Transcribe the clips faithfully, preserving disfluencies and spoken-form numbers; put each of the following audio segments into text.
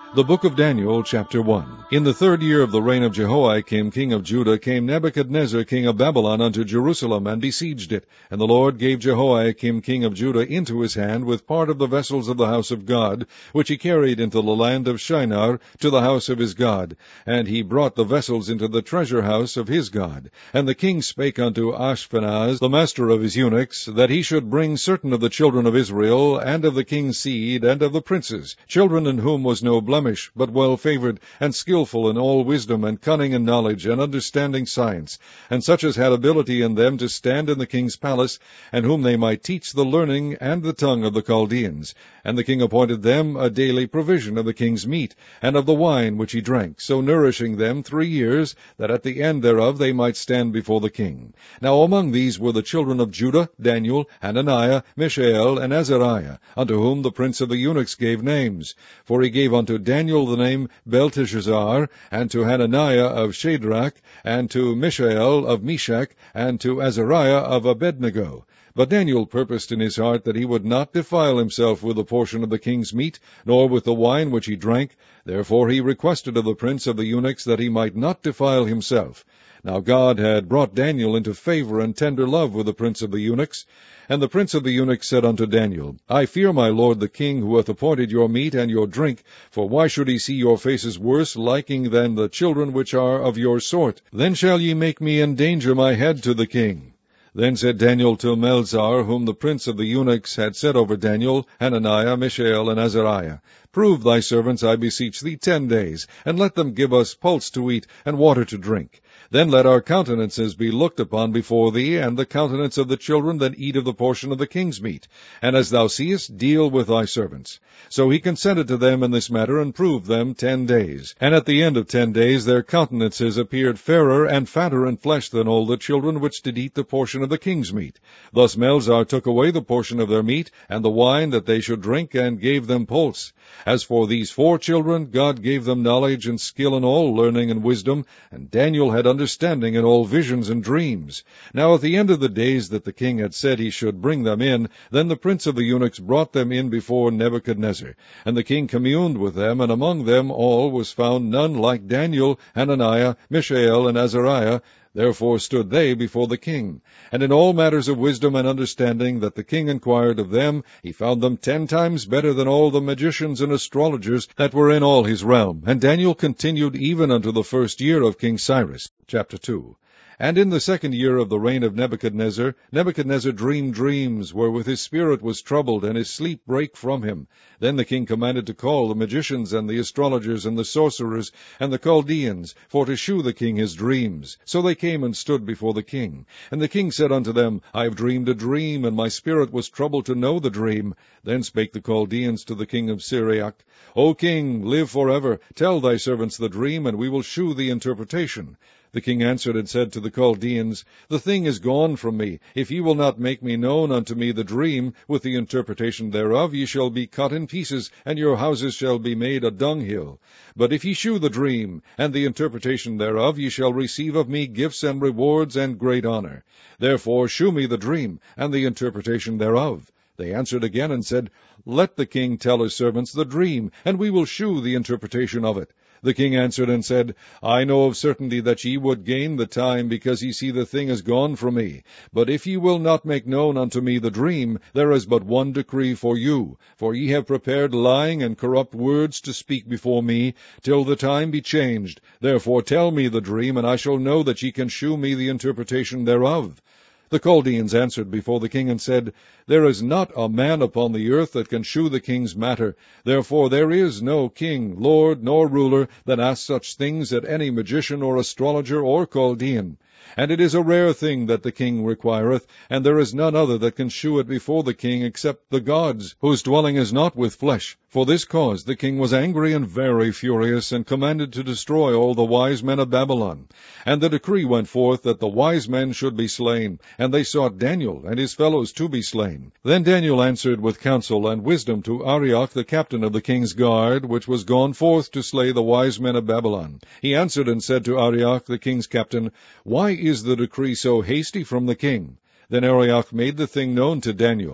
The Book of Daniel, chapter one. In the third year of the reign of Jehoiakim king of Judah came Nebuchadnezzar king of Babylon unto Jerusalem, and besieged it. And the Lord gave Jehoiakim king of Judah into his hand with part of the vessels of the house of God, which he carried into the land of Shinar to the house of his God. And he brought the vessels into the treasure house of his God. And the king spake unto Ashpenaz, the master of his eunuchs, that he should bring certain of the children of Israel, and of the king's seed, and of the princes, children in whom was no blemish, but well favored, and skillful in all wisdom, and cunning in knowledge, and understanding science, and such as had ability in them to stand in the king's palace, and whom they might teach the learning and the tongue of the Chaldeans. And the king appointed them a daily provision of the king's meat, and of the wine which he drank, so nourishing them three years, that at the end thereof they might stand before the king. Now among these were the children of Judah, Daniel, Hananiah, Mishael, and Azariah, unto whom the prince of the eunuchs gave names. For he gave unto Daniel the name Belteshazzar, and to Hananiah of Shadrach, and to Mishael of Meshach, and to Azariah of Abednego. But Daniel purposed in his heart that he would not defile himself with a portion of the king's meat, nor with the wine which he drank. Therefore he requested of the prince of the eunuchs that he might not defile himself. Now God had brought Daniel into favor and tender love with the prince of the eunuchs. And the prince of the eunuchs said unto Daniel, I fear my lord the king, who hath appointed your meat and your drink, for why should he see your faces worse liking than the children which are of your sort? Then shall ye make me endanger my head to the king. Then said Daniel to Melzar, whom the prince of the eunuchs had set over Daniel, Hananiah, Mishael, and Azariah, Prove thy servants, I beseech thee, ten days, and let them give us pulse to eat, and water to drink. Then let our countenances be looked upon before thee, and the countenance of the children that eat of the portion of the king's meat. And as thou seest, deal with thy servants. So he consented to them in this matter, and proved them ten days. And at the end of ten days their countenances appeared fairer and fatter in flesh than all the children which did eat the portion of the king's meat. Thus Melzar took away the portion of their meat, and the wine that they should drink, and gave them pulse. As for these four children, God gave them knowledge and skill in all learning and wisdom, and Daniel had understanding in all visions and dreams. Now at the end of the days that the king had said he should bring them in, then the prince of the eunuchs brought them in before Nebuchadnezzar. And the king communed with them, and among them all was found none like Daniel, Hananiah, Mishael, and Azariah. Therefore stood they before the king. And in all matters of wisdom and understanding that the king inquired of them, he found them ten times better than all the magicians and astrologers that were in all his realm. And Daniel continued even unto the first year of King Cyrus. Chapter two. And in the second year of the reign of Nebuchadnezzar, Nebuchadnezzar dreamed dreams, wherewith his spirit was troubled, and his sleep brake from him. Then the king commanded to call the magicians, and the astrologers, and the sorcerers, and the Chaldeans, for to shew the king his dreams. So they came and stood before the king. And the king said unto them, I have dreamed a dream, and my spirit was troubled to know the dream. Then spake the Chaldeans to the king of Syriac, O king, live for ever. Tell thy servants the dream, and we will shew the interpretation. The king answered and said to the Chaldeans, The thing is gone from me. If ye will not make me known unto me the dream, with the interpretation thereof, ye shall be cut in pieces, and your houses shall be made a dunghill. But if ye shew the dream, and the interpretation thereof, ye shall receive of me gifts and rewards and great honor. Therefore shew me the dream, and the interpretation thereof. They answered again and said, Let the king tell his servants the dream, and we will shew the interpretation of it. The king answered and said, I know of certainty that ye would gain the time, because ye see the thing is gone from me. But if ye will not make known unto me the dream, there is but one decree for you. For ye have prepared lying and corrupt words to speak before me, till the time be changed. Therefore tell me the dream, and I shall know that ye can shew me the interpretation thereof. The Chaldeans answered before the king and said, There is not a man upon the earth that can shew the king's matter. Therefore there is no king, lord, nor ruler that asks such things at any magician or astrologer or Chaldean. And it is a rare thing that the king requireth, and there is none other that can shew it before the king except the gods, whose dwelling is not with flesh. For this cause the king was angry and very furious, and commanded to destroy all the wise men of Babylon. And the decree went forth that the wise men should be slain, and they sought Daniel and his fellows to be slain. Then Daniel answered with counsel and wisdom to Arioch the captain of the king's guard, which was gone forth to slay the wise men of Babylon. He answered and said to Arioch the king's captain, Why is the decree so hasty from the king? Then Arioch made the thing known to Daniel.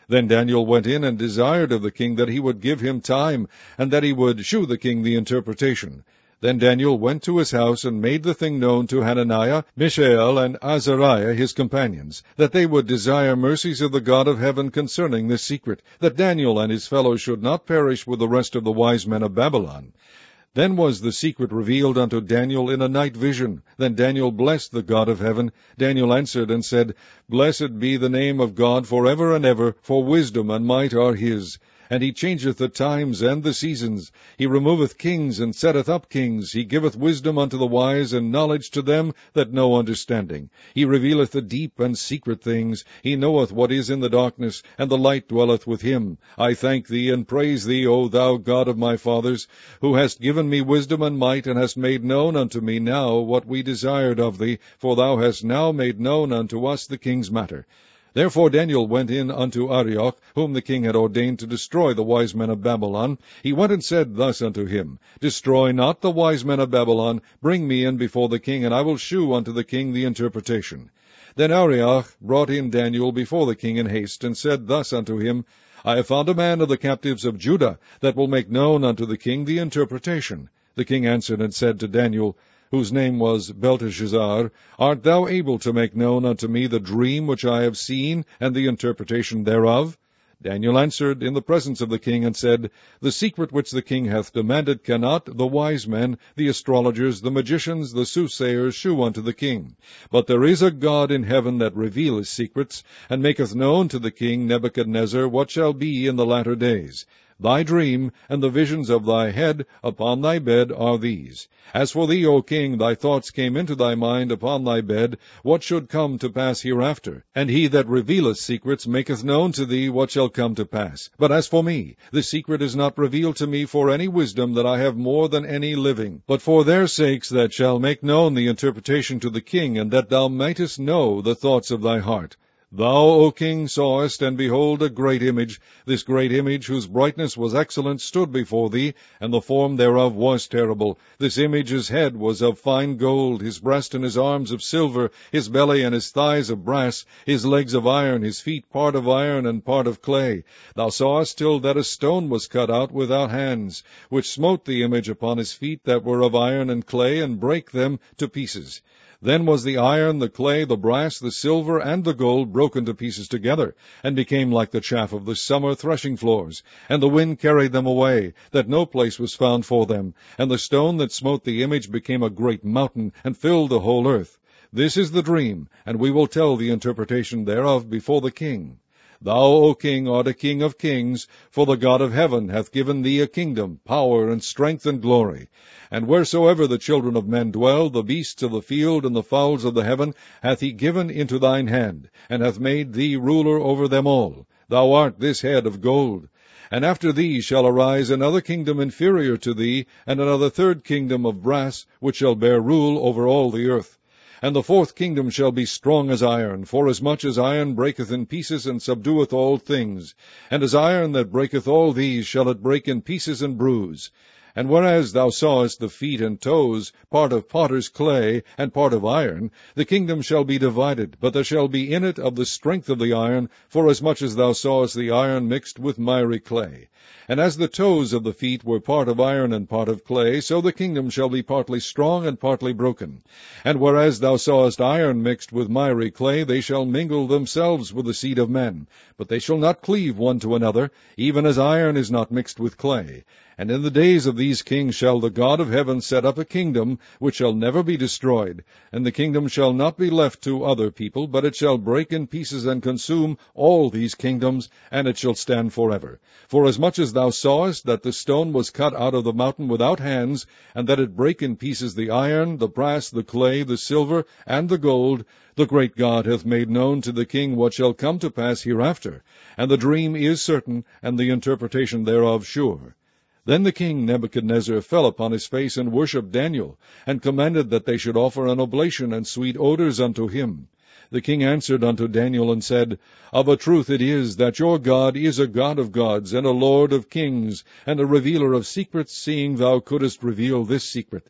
Then Daniel went in and desired of the king that he would give him time, and that he would shew the king the interpretation. Then Daniel went to his house, and made the thing known to Hananiah, Mishael, and Azariah his companions, that they would desire mercies of the God of heaven concerning this secret, that Daniel and his fellows should not perish with the rest of the wise men of Babylon. Then was the secret revealed unto Daniel in a night vision. Then Daniel blessed the God of heaven. Daniel answered and said, Blessed be the name of God for ever and ever, for wisdom and might are his. And he changeth the times and the seasons. He removeth kings, and setteth up kings. He giveth wisdom unto the wise, and knowledge to them that know understanding. He revealeth the deep and secret things. He knoweth what is in the darkness, and the light dwelleth with him. I thank thee, and praise thee, O thou God of my fathers, who hast given me wisdom and might, and hast made known unto me now what we desired of thee, for thou hast now made known unto us the king's matter. Therefore Daniel went in unto Arioch, whom the king had ordained to destroy the wise men of Babylon. He went and said thus unto him, Destroy not the wise men of Babylon. Bring me in before the king, and I will shew unto the king the interpretation. Then Arioch brought in Daniel before the king in haste, and said thus unto him, I have found a man of the captives of Judah, that will make known unto the king the interpretation. The king answered and said to Daniel, whose name was Belteshazzar, Art thou able to make known unto me the dream which I have seen, and the interpretation thereof? Daniel answered in the presence of the king, and said, The secret which the king hath demanded cannot the wise men, the astrologers, the magicians, the soothsayers shew unto the king. But there is a God in heaven that revealeth secrets, and maketh known to the king Nebuchadnezzar what shall be in the latter days. Thy dream and the visions of thy head upon thy bed are these. As for thee, O king, thy thoughts came into thy mind upon thy bed, what should come to pass hereafter. And he that revealeth secrets maketh known to thee what shall come to pass. But as for me, the secret is not revealed to me for any wisdom that I have more than any living, but for their sakes that shall make known the interpretation to the king, and that thou mightest know the thoughts of thy heart. Thou, O king, sawest, and behold, a great image. This great image, whose brightness was excellent, stood before thee, and the form thereof was terrible. This image's head was of fine gold, his breast and his arms of silver, his belly and his thighs of brass, his legs of iron, his feet part of iron and part of clay. Thou sawest till that a stone was cut out without hands, which smote the image upon his feet that were of iron and clay, and brake them to pieces. Then was the iron, the clay, the brass, the silver, and the gold broken to pieces together, and became like the chaff of the summer threshing floors. And the wind carried them away, that no place was found for them. And the stone that smote the image became a great mountain, and filled the whole earth. This is the dream, and we will tell the interpretation thereof before the king. Thou, O king, art a king of kings, for the God of heaven hath given thee a kingdom, power, and strength, and glory. And wheresoever the children of men dwell, the beasts of the field and the fowls of the heaven hath he given into thine hand, and hath made thee ruler over them all. Thou art this head of gold. And after thee shall arise another kingdom inferior to thee, and another third kingdom of brass, which shall bear rule over all the earth. And the fourth kingdom shall be strong as iron, forasmuch as iron breaketh in pieces, and subdueth all things. And as iron that breaketh all these shall it break in pieces and bruise. And whereas thou sawest the feet and toes, part of potter's clay, and part of iron, the kingdom shall be divided, but there shall be in it of the strength of the iron, forasmuch as thou sawest the iron mixed with miry clay. And as the toes of the feet were part of iron and part of clay, so the kingdom shall be partly strong and partly broken. And whereas thou sawest iron mixed with miry clay, they shall mingle themselves with the seed of men, but they shall not cleave one to another, even as iron is not mixed with clay. And in the days of these kings shall the God of heaven set up a kingdom, which shall never be destroyed. And the kingdom shall not be left to other people, but it shall break in pieces and consume all these kingdoms, and it shall stand forever. Forasmuch as thou sawest that the stone was cut out of the mountain without hands, and that it brake in pieces the iron, the brass, the clay, the silver, and the gold, the great God hath made known to the king what shall come to pass hereafter. And the dream is certain, and the interpretation thereof sure. Then the king Nebuchadnezzar fell upon his face, and worshipped Daniel, and commanded that they should offer an oblation and sweet odors unto him. The king answered unto Daniel, and said, Of a truth it is, that your God is a God of gods, and a Lord of kings, and a revealer of secrets, seeing thou couldest reveal this secret.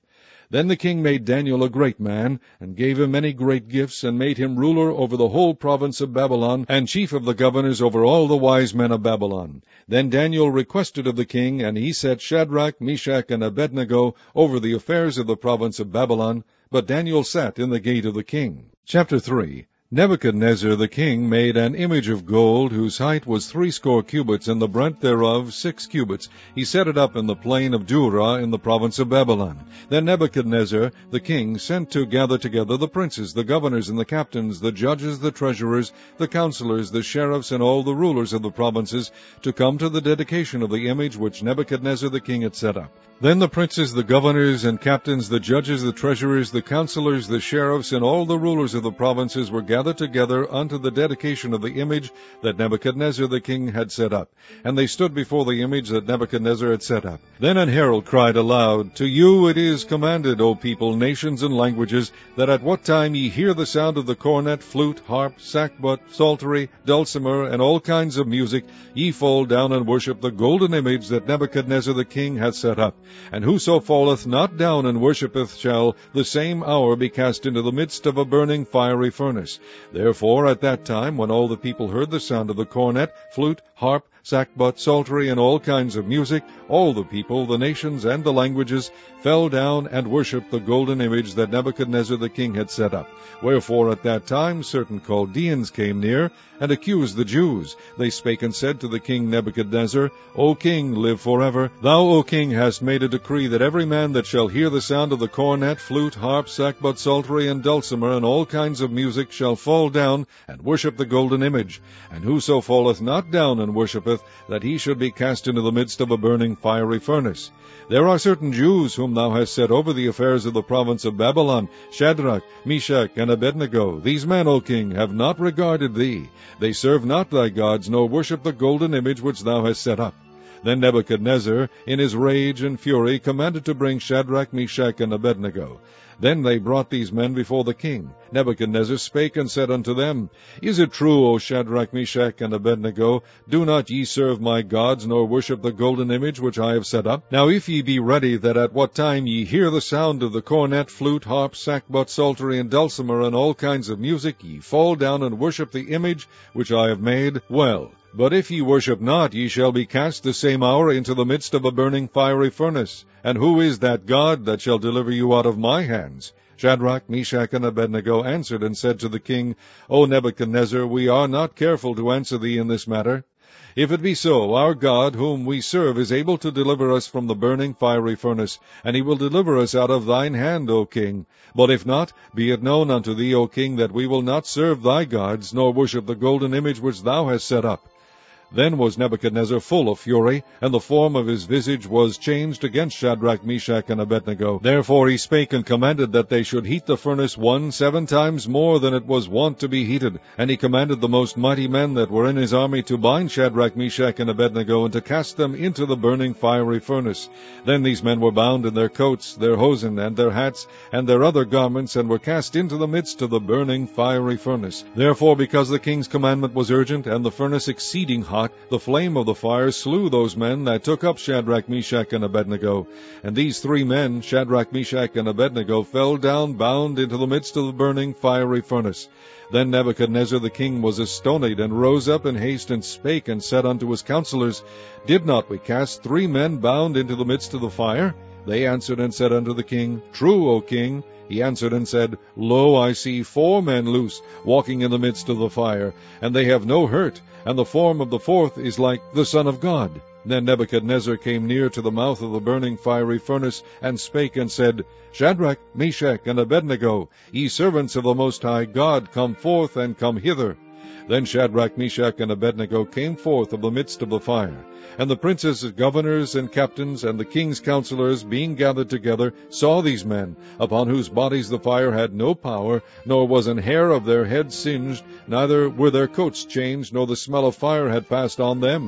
Then the king made Daniel a great man, and gave him many great gifts, and made him ruler over the whole province of Babylon, and chief of the governors over all the wise men of Babylon. Then Daniel requested of the king, and he set Shadrach, Meshach, and Abednego over the affairs of the province of Babylon, but Daniel sat in the gate of the king. Chapter three. Nebuchadnezzar the king made an image of gold, whose height was threescore cubits, and the breadth thereof six cubits. He set it up in the plain of Dura in the province of Babylon. Then Nebuchadnezzar the king sent to gather together the princes, the governors, and the captains, the judges, the treasurers, the counselors, the sheriffs, and all the rulers of the provinces, to come to the dedication of the image which Nebuchadnezzar the king had set up. Then the princes, the governors, and captains, the judges, the treasurers, the counselors, the sheriffs, and all the rulers of the provinces were gathered together unto the dedication of the image that Nebuchadnezzar the king had set up. And they stood before the image that Nebuchadnezzar had set up. Then an herald cried aloud, To you it is commanded, O people, nations, and languages, that at what time ye hear the sound of the cornet, flute, harp, sackbut, psaltery, dulcimer, and all kinds of music, ye fall down and worship the golden image that Nebuchadnezzar the king hath set up. And whoso falleth not down and worshippeth shall the same hour be cast into the midst of a burning fiery furnace. Therefore at that time, when all the people heard the sound of the cornet, flute, harp, sackbut, psaltery, and all kinds of music, all the people, the nations, and the languages fell down and worshipped the golden image that Nebuchadnezzar the king had set up. Wherefore at that time certain Chaldeans came near, and accused the Jews. They spake and said to the king Nebuchadnezzar, O king, live forever. Thou, O king, hast made a decree that every man that shall hear the sound of the cornet, flute, harp, sackbut, psaltery, and dulcimer, and all kinds of music, shall fall down and worship the golden image. And whoso falleth not down and worshippeth, that he should be cast into the midst of a burning fiery furnace. There are certain Jews whom thou hast set over the affairs of the province of Babylon, Shadrach, Meshach, and Abednego. These men, O king, have not regarded thee. They serve not thy gods, nor worship the golden image which thou hast set up. Then Nebuchadnezzar, in his rage and fury, commanded to bring Shadrach, Meshach, and Abednego. Then they brought these men before the king. Nebuchadnezzar spake and said unto them, Is it true, O Shadrach, Meshach, and Abednego, do not ye serve my gods, nor worship the golden image which I have set up? Now if ye be ready, that at what time ye hear the sound of the cornet, flute, harp, sackbut, psaltery, and dulcimer, and all kinds of music, ye fall down and worship the image which I have made, well. But if ye worship not, ye shall be cast the same hour into the midst of a burning fiery furnace. And who is that God that shall deliver you out of my hands? Shadrach, Meshach, and Abednego answered and said to the king, O Nebuchadnezzar, we are not careful to answer thee in this matter. If it be so, our God, whom we serve, is able to deliver us from the burning fiery furnace, and he will deliver us out of thine hand, O king. But if not, be it known unto thee, O king, that we will not serve thy gods, nor worship the golden image which thou hast set up. Then was Nebuchadnezzar full of fury, and the form of his visage was changed against Shadrach, Meshach, and Abednego. Therefore he spake and commanded that they should heat the furnace one seven times more than it was wont to be heated. And he commanded the most mighty men that were in his army to bind Shadrach, Meshach, and Abednego, and to cast them into the burning fiery furnace. Then these men were bound in their coats, their hosen, and their hats, and their other garments, and were cast into the midst of the burning fiery furnace. Therefore, because the king's commandment was urgent, and the furnace exceeding hot, the flame of the fire slew those men that took up Shadrach, Meshach, and Abednego. And these three men, Shadrach, Meshach, and Abednego, fell down bound into the midst of the burning fiery furnace. Then Nebuchadnezzar the king was astonied, and rose up in haste, and spake, and said unto his counselors, Did not we cast three men bound into the midst of the fire? They answered and said unto the king, True, O king. He answered and said, Lo, I see four men loose, walking in the midst of the fire, and they have no hurt, and the form of the fourth is like the Son of God. Then Nebuchadnezzar came near to the mouth of the burning fiery furnace, and spake and said, Shadrach, Meshach, and Abednego, ye servants of the Most High God, come forth and come hither. Then Shadrach, Meshach, and Abednego came forth of the midst of the fire. And the princes, governors, and captains, and the king's counselors, being gathered together, saw these men, upon whose bodies the fire had no power, nor was an hair of their heads singed, neither were their coats changed, nor the smell of fire had passed on them.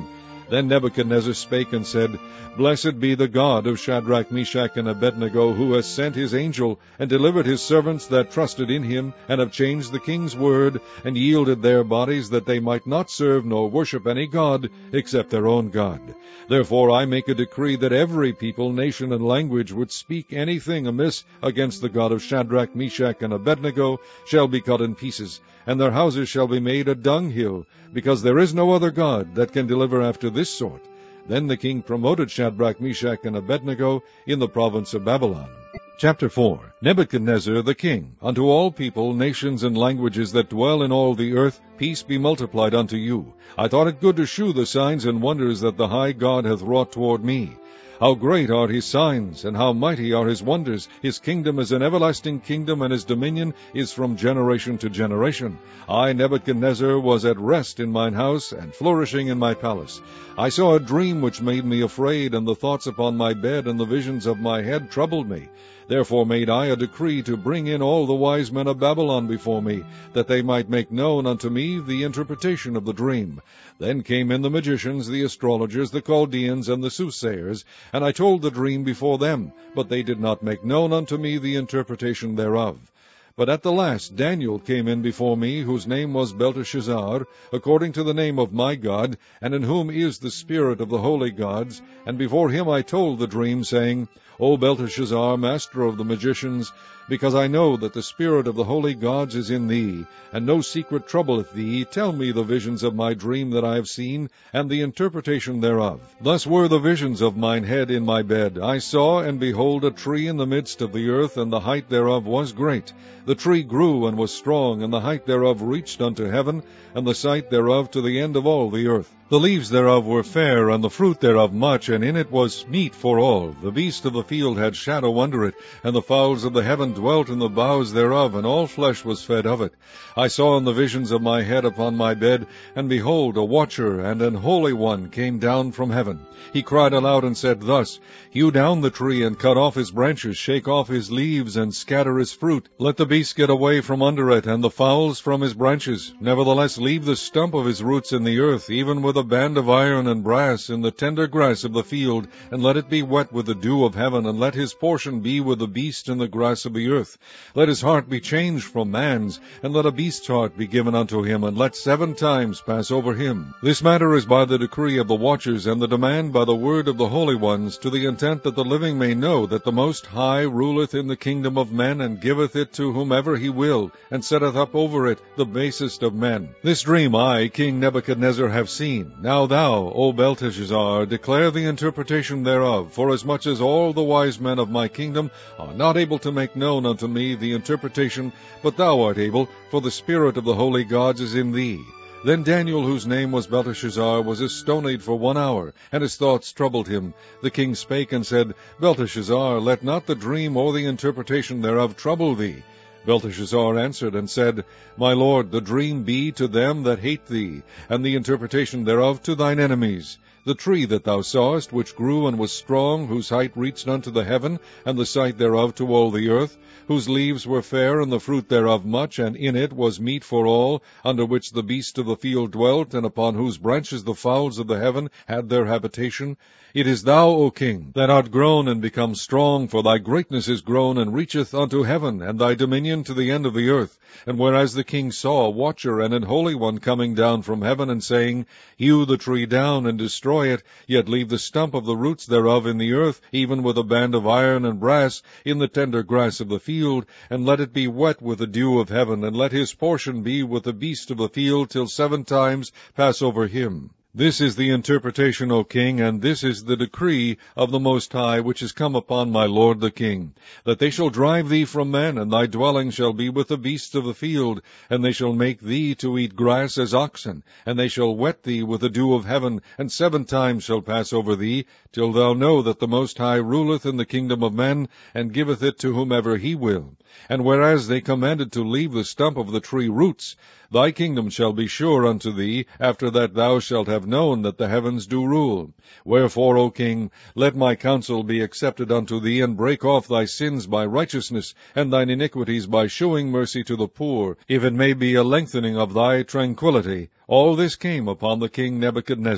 Then Nebuchadnezzar spake and said, Blessed be the God of Shadrach, Meshach, and Abednego, who has sent his angel, and delivered his servants that trusted in him, and have changed the king's word, and yielded their bodies, that they might not serve nor worship any god, except their own God. Therefore I make a decree that every people, nation, and language which speak anything amiss against the God of Shadrach, Meshach, and Abednego shall be cut in pieces, and their houses shall be made a dunghill, because there is no other God that can deliver after this sort. Then the king promoted Shadrach, Meshach, and Abednego in the province of Babylon. Chapter four. Nebuchadnezzar the king, unto all people, nations, and languages that dwell in all the earth, peace be multiplied unto you. I thought it good to shew the signs and wonders that the high God hath wrought toward me. How great are his signs, and how mighty are his wonders! His kingdom is an everlasting kingdom, and his dominion is from generation to generation. I, Nebuchadnezzar, was at rest in mine house, and flourishing in my palace. I saw a dream which made me afraid, and the thoughts upon my bed and the visions of my head troubled me. Therefore made I a decree to bring in all the wise men of Babylon before me, that they might make known unto me the interpretation of the dream. Then came in the magicians, the astrologers, the Chaldeans, and the soothsayers, and I told the dream before them, but they did not make known unto me the interpretation thereof. But at the last Daniel came in before me, whose name was Belteshazzar, according to the name of my God, and in whom is the spirit of the holy gods. And before him I told the dream, saying, O Belteshazzar, master of the magicians, because I know that the spirit of the holy gods is in thee, and no secret troubleth thee, tell me the visions of my dream that I have seen, and the interpretation thereof. Thus were the visions of mine head in my bed. I saw, and behold, a tree in the midst of the earth, and the height thereof was great. The tree grew and was strong, and the height thereof reached unto heaven, and the sight thereof to the end of all the earth. The leaves thereof were fair, and the fruit thereof much, and in it was meat for all. The beast of the field had shadow under it, and the fowls of the heaven dwelt in the boughs thereof, and all flesh was fed of it. I saw in the visions of my head upon my bed, and behold, a watcher and an holy one came down from heaven. He cried aloud and said thus, Hew down the tree, and cut off his branches, shake off his leaves, and scatter his fruit. Let the beast get away from under it, and the fowls from his branches. Nevertheless leave the stump of his roots in the earth, even with a band of iron and brass, in the tender grass of the field, and let it be wet with the dew of heaven, and let his portion be with the beast in the grass of the earth. Let his heart be changed from man's, and let a beast's heart be given unto him, and let seven times pass over him. This matter is by the decree of the watchers, and the demand by the word of the holy ones, to the intent that the living may know that the Most High ruleth in the kingdom of men, and giveth it to whomever he will, and setteth up over it the basest of men. This dream I, King Nebuchadnezzar, have seen. Now thou, O Belteshazzar, declare the interpretation thereof, forasmuch as all the wise men of my kingdom are not able to make known unto me the interpretation, but thou art able, for the spirit of the holy gods is in thee. Then Daniel, whose name was Belteshazzar, was astonied for one hour, and his thoughts troubled him. The king spake and said, Belteshazzar, let not the dream or the interpretation thereof trouble thee. Belteshazzar answered and said, My lord, the dream be to them that hate thee, and the interpretation thereof to thine enemies. The tree that thou sawest, which grew and was strong, whose height reached unto the heaven, and the sight thereof to all the earth, whose leaves were fair, and the fruit thereof much, and in it was meat for all, under which the beast of the field dwelt, and upon whose branches the fowls of the heaven had their habitation. It is thou, O king, that art grown and become strong, for thy greatness is grown and reacheth unto heaven, and thy dominion to the end of the earth. And whereas the king saw a watcher and an holy one coming down from heaven, and saying, Hew the tree down and destroy it, yet leave the stump of the roots thereof in the earth, even with a band of iron and brass, in the tender grass of the field, and let it be wet with the dew of heaven, and let his portion be with the beast of the field, till seven times pass over him. This is the interpretation, O king, and this is the decree of the Most High, which is come upon my lord the king, that they shall drive thee from men, and thy dwelling shall be with the beasts of the field, and they shall make thee to eat grass as oxen, and they shall wet thee with the dew of heaven, and seven times shall pass over thee, till thou know that the Most High ruleth in the kingdom of men, and giveth it to whomever he will. And whereas they commanded to leave the stump of the tree roots, thy kingdom shall be sure unto thee, after that thou shalt have known that the heavens do rule. Wherefore, O king, let my counsel be accepted unto thee, and break off thy sins by righteousness, and thine iniquities by shewing mercy to the poor, if it may be a lengthening of thy tranquillity. All this came upon the king Nebuchadnezzar.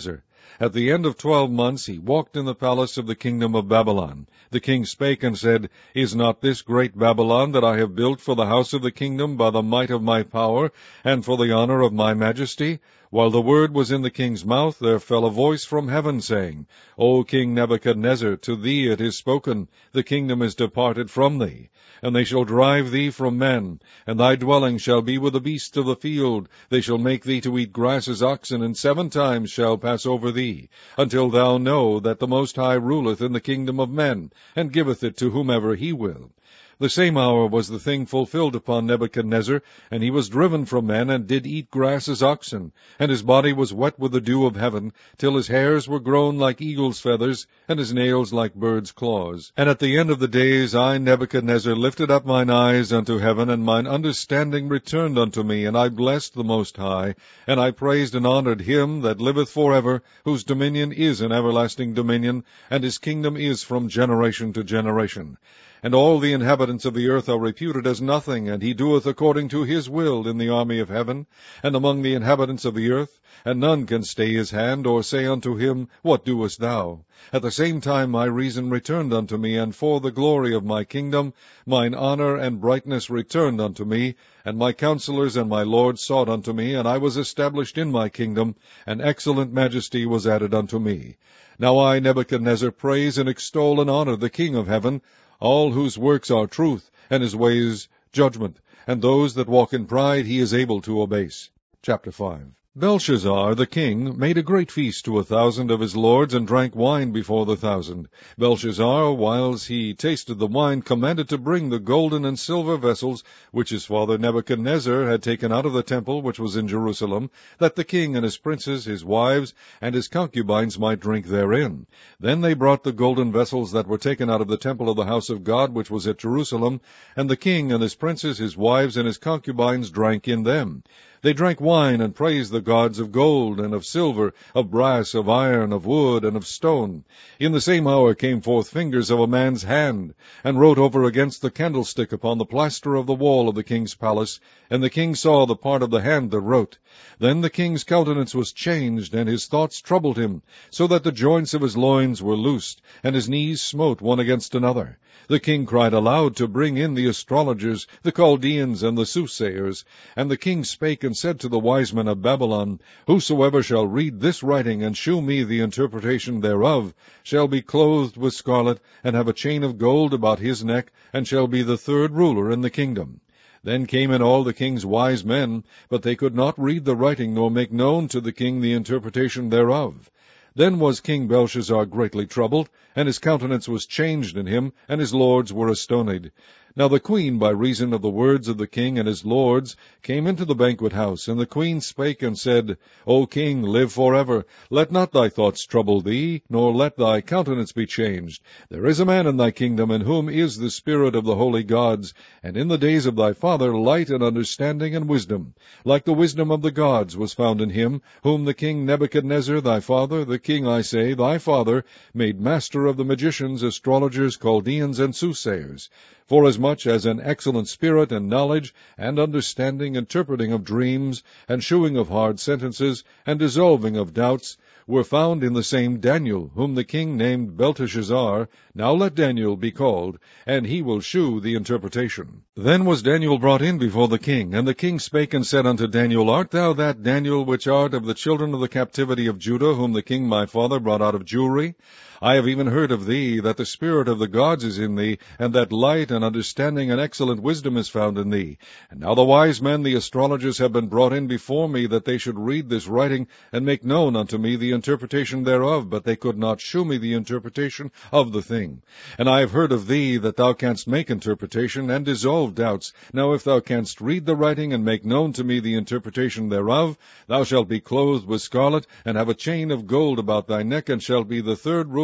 At the end of twelve months he walked in the palace of the kingdom of Babylon. The king spake and said, Is not this great Babylon that I have built for the house of the kingdom by the might of my power, and for the honor of my majesty? While the word was in the king's mouth, there fell a voice from heaven, saying, O King Nebuchadnezzar, to thee it is spoken, the kingdom is departed from thee. And they shall drive thee from men, and thy dwelling shall be with the beasts of the field. They shall make thee to eat grass as oxen, and seven times shall pass over thee, until thou know that the Most High ruleth in the kingdom of men, and giveth it to whomever he will. The same hour was the thing fulfilled upon Nebuchadnezzar, and he was driven from men, and did eat grass as oxen, and his body was wet with the dew of heaven, till his hairs were grown like eagle's feathers, and his nails like birds' claws. And at the end of the days I, Nebuchadnezzar, lifted up mine eyes unto heaven, and mine understanding returned unto me, and I blessed the Most High, and I praised and honored him that liveth for ever, whose dominion is an everlasting dominion, and his kingdom is from generation to generation. And all the inhabitants of the earth are reputed as nothing, and he doeth according to his will in the army of heaven, and among the inhabitants of the earth, and none can stay his hand, or say unto him, What doest thou? At the same time my reason returned unto me, and for the glory of my kingdom, mine honor and brightness returned unto me, and my counselors and my lords sought unto me, and I was established in my kingdom, and excellent majesty was added unto me. Now I, Nebuchadnezzar, praise and extol and honor the King of heaven, all whose works are truth, and his ways judgment, and those that walk in pride he is able to abase. Chapter five. Belshazzar the king made a great feast to a thousand of his lords, and drank wine before the thousand. Belshazzar, whiles he tasted the wine, commanded to bring the golden and silver vessels, which his father Nebuchadnezzar had taken out of the temple which was in Jerusalem, that the king and his princes, his wives, and his concubines might drink therein. Then they brought the golden vessels that were taken out of the temple of the house of God, which was at Jerusalem, and the king and his princes, his wives, and his concubines drank in them. They drank wine, and praised the gods of gold, and of silver, of brass, of iron, of wood, and of stone. In the same hour came forth fingers of a man's hand, and wrote over against the candlestick upon the plaster of the wall of the king's palace, and the king saw the part of the hand that wrote. Then the king's countenance was changed, and his thoughts troubled him, so that the joints of his loins were loosed, and his knees smote one against another. The king cried aloud to bring in the astrologers, the Chaldeans, and the soothsayers. And the king spake and said to the wise men of Babylon, Whosoever shall read this writing, and shew me the interpretation thereof, shall be clothed with scarlet, and have a chain of gold about his neck, and shall be the third ruler in the kingdom. Then came in all the king's wise men, but they could not read the writing, nor make known to the king the interpretation thereof. Then was King Belshazzar greatly troubled, and his countenance was changed in him, and his lords were astonied. Now the queen, by reason of the words of the king and his lords, came into the banquet house, and the queen spake and said, O king, live forever. Let not thy thoughts trouble thee, nor let thy countenance be changed. There is a man in thy kingdom, in whom is the spirit of the holy gods, and in the days of thy father light and understanding and wisdom. Like the wisdom of the gods was found in him, whom the king Nebuchadnezzar thy father, the king, I say, thy father, made master of the magicians, astrologers, Chaldeans, and soothsayers. Forasmuch as an excellent spirit and knowledge, and understanding, interpreting of dreams, and shewing of hard sentences, and dissolving of doubts, were found in the same Daniel, whom the king named Belteshazzar. Now let Daniel be called, and he will shew the interpretation. Then was Daniel brought in before the king, and the king spake and said unto Daniel, Art thou that Daniel which art of the children of the captivity of Judah, whom the king my father brought out of Jewry? I have even heard of thee, that the spirit of the gods is in thee, and that light and understanding and excellent wisdom is found in thee. And now the wise men, the astrologers, have been brought in before me, that they should read this writing, and make known unto me the interpretation thereof, but they could not shew me the interpretation of the thing. And I have heard of thee, that thou canst make interpretation, and dissolve doubts. Now if thou canst read the writing, and make known to me the interpretation thereof, thou shalt be clothed with scarlet, and have a chain of gold about thy neck, and shalt be the third ruler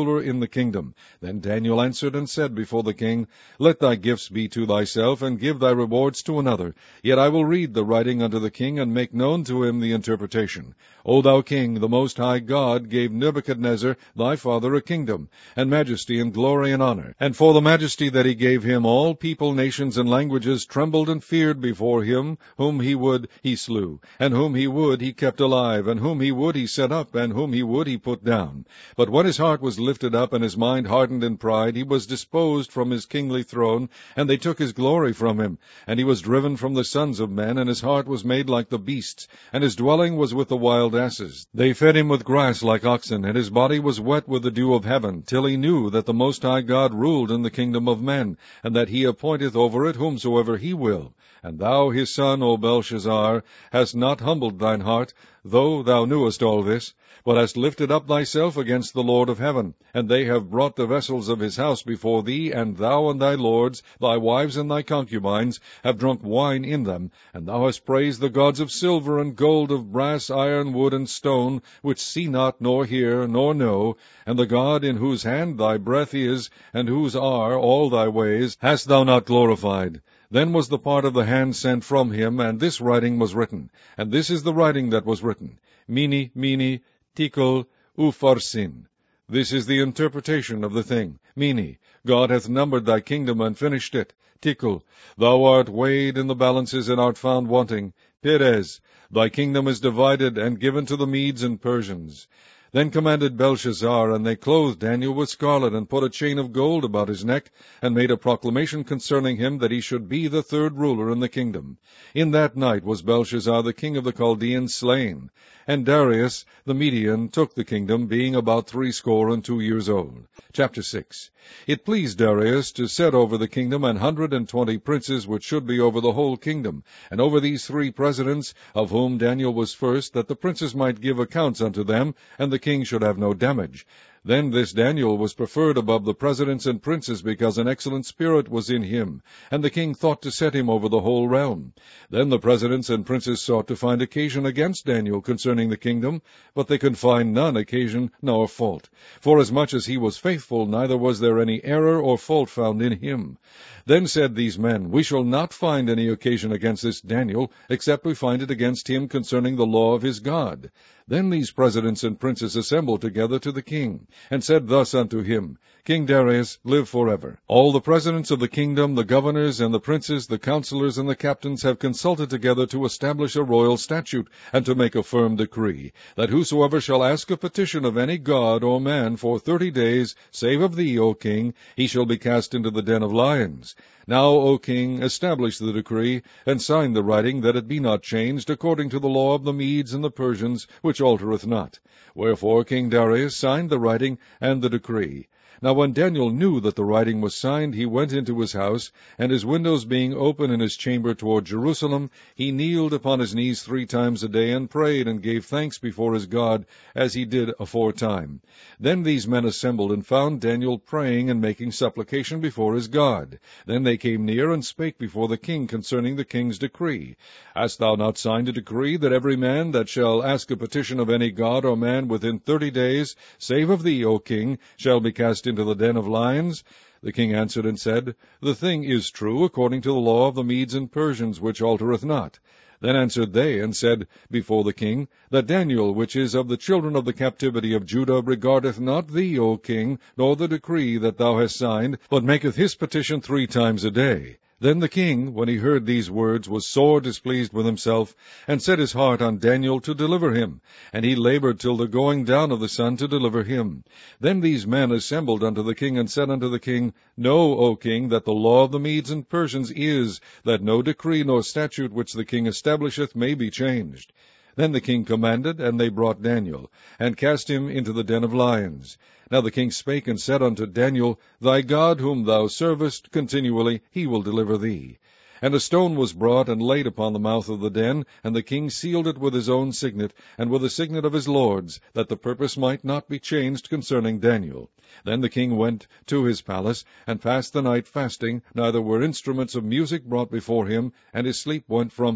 ruler in the kingdom. Then Daniel answered and said before the king, Let thy gifts be to thyself, and give thy rewards to another. Yet I will read the writing unto the king, and make known to him the interpretation. O thou king, the Most High God gave Nebuchadnezzar thy father a kingdom, and majesty, and glory, and honor. And for the majesty that he gave him, all people, nations, and languages trembled and feared before him. Whom he would he slew, and whom he would he kept alive, and whom he would he set up, and whom he would he put down. But when his heart was lifted up, and his mind hardened in pride, he was disposed from his kingly throne, and they took his glory from him. And he was driven from the sons of men, and his heart was made like the beasts, and his dwelling was with the wild asses. They fed him with grass like oxen, and his body was wet with the dew of heaven, till he knew that the Most High God ruled in the kingdom of men, and that he appointeth over it whomsoever he will. And thou, his son, O Belshazzar, hast not humbled thine heart, though thou knewest all this, but hast lifted up thyself against the Lord of heaven. And they have brought the vessels of his house before thee, and thou and thy lords, thy wives and thy concubines, have drunk wine in them. And thou hast praised the gods of silver and gold, of brass, iron, wood, and stone, which see not, nor hear, nor know, and the God in whose hand thy breath is, and whose are all thy ways, hast thou not glorified. Then was the part of the hand sent from him, and this writing was written. And this is the writing that was written. Mene, Mene, Tekel, Upharsin. This is the interpretation of the thing. Mene, God hath numbered thy kingdom and finished it. Tekel, thou art weighed in the balances and art found wanting. Peres, thy kingdom is divided and given to the Medes and Persians. Then commanded Belshazzar, and they clothed Daniel with scarlet, and put a chain of gold about his neck, and made a proclamation concerning him, that he should be the third ruler in the kingdom. In that night was Belshazzar the king of the Chaldeans slain. And Darius the Median took the kingdom, being about threescore and two years old. Chapter six. It pleased Darius to set over the kingdom an hundred and twenty princes, which should be over the whole kingdom, and over these three presidents, of whom Daniel was first, that the princes might give accounts unto them, and the king should have no damage. Then this Daniel was preferred above the presidents and princes, because an excellent spirit was in him, and the king thought to set him over the whole realm. Then the presidents and princes sought to find occasion against Daniel concerning the kingdom, but they could find none occasion nor fault. Forasmuch as he was faithful, neither was there any error or fault found in him. Then said these men, We shall not find any occasion against this Daniel, except we find it against him concerning the law of his God. Then these presidents and princes assembled together to the king, and said thus unto him, King Darius, live forever. All the presidents of the kingdom, the governors, and the princes, the counselors, and the captains have consulted together to establish a royal statute, and to make a firm decree, that whosoever shall ask a petition of any god or man for thirty days, save of thee, O king, he shall be cast into the den of lions. Now, O king, establish the decree, and sign the writing, that it be not changed, according to the law of the Medes and the Persians, which altereth not. Wherefore King Darius signed the writing and the decree. Now when Daniel knew that the writing was signed, he went into his house, and his windows being open in his chamber toward Jerusalem, he kneeled upon his knees three times a day, and prayed, and gave thanks before his God, as he did aforetime. Then these men assembled, and found Daniel praying and making supplication before his God. Then they came near, and spake before the king concerning the king's decree. Hast thou not signed a decree, that every man that shall ask a petition of any god or man within thirty days, save of thee, O king, shall be cast into the den of lions? The king answered and said, The thing is true, according to the law of the Medes and Persians, which altereth not. Then answered they, and said before the king, that Daniel, which is of the children of the captivity of Judah, regardeth not thee, O king, nor the decree that thou hast signed, but maketh his petition three times a day. Then the king, when he heard these words, was sore displeased with himself, and set his heart on Daniel to deliver him. And he labored till the going down of the sun to deliver him. Then these men assembled unto the king, and said unto the king, Know, O king, that the law of the Medes and Persians is, that no decree nor statute which the king establisheth may be changed. Then the king commanded, and they brought Daniel, and cast him into the den of lions. Now the king spake and said unto Daniel, Thy God whom thou servest continually, he will deliver thee. And a stone was brought and laid upon the mouth of the den, and the king sealed it with his own signet, and with the signet of his lords, that the purpose might not be changed concerning Daniel. Then the king went to his palace, and passed the night fasting, neither were instruments of music brought before him, and his sleep went from him.